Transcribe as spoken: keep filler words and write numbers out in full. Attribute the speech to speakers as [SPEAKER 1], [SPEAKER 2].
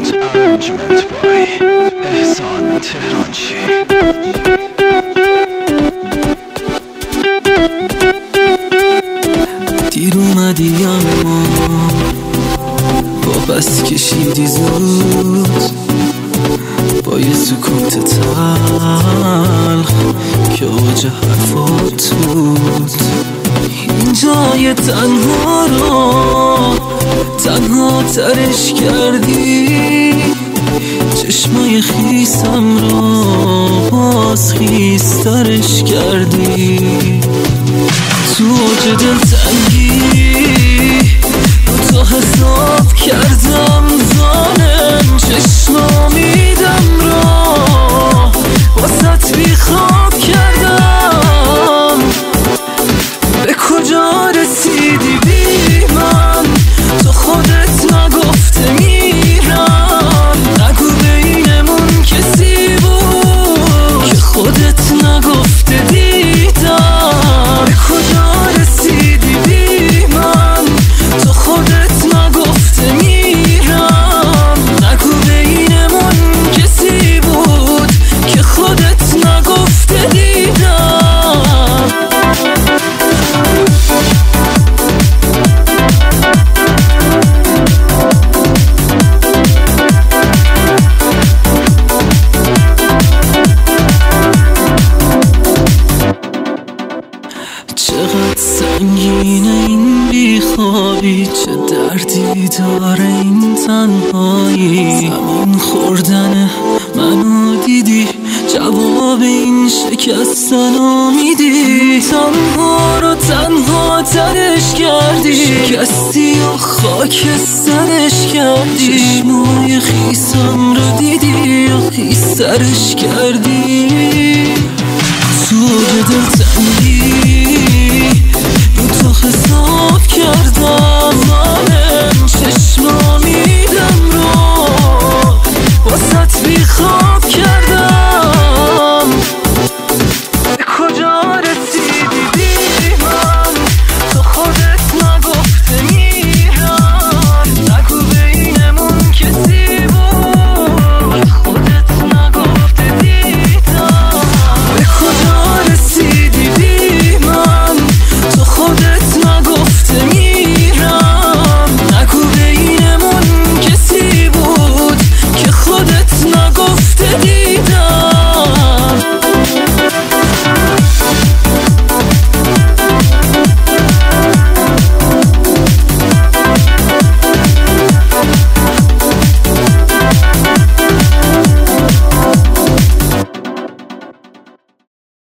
[SPEAKER 1] Arrangement by احسان تهرانچی.
[SPEAKER 2] دیر اومدی اما با بس کشیدی زود، با یه سکوت تلخ که اوج حرفات بود. این جای تنها رو تنها ترش کردی، چشمای خیسم رو باز خیسترش کردی. تو اوج دلتنگی با تو حساب کردم ظالم، چشم امیدم رو واسط بیخواب کردم. به کجا رسیدی بی من؟ تو خودت نگفته میرم، نگو بینمون کسی بود که خودت نگفته دیدم. به کجا رسیدی بی من؟ تو خودت نگفته میرم، نگو بینمون کسی بود که خودت نگفته دیدم. چقدر سنگینه این بیخوابی، چه دردی داره این تنهایی. زمین خوردن منو دیدی، جواب این شکستن رو میدی. تنها رو تنها ترش کردی، شکستی و خاکسترش کردی. چشمای خیسم رو دیدی و خیسترش کردی. تو به دلتنگی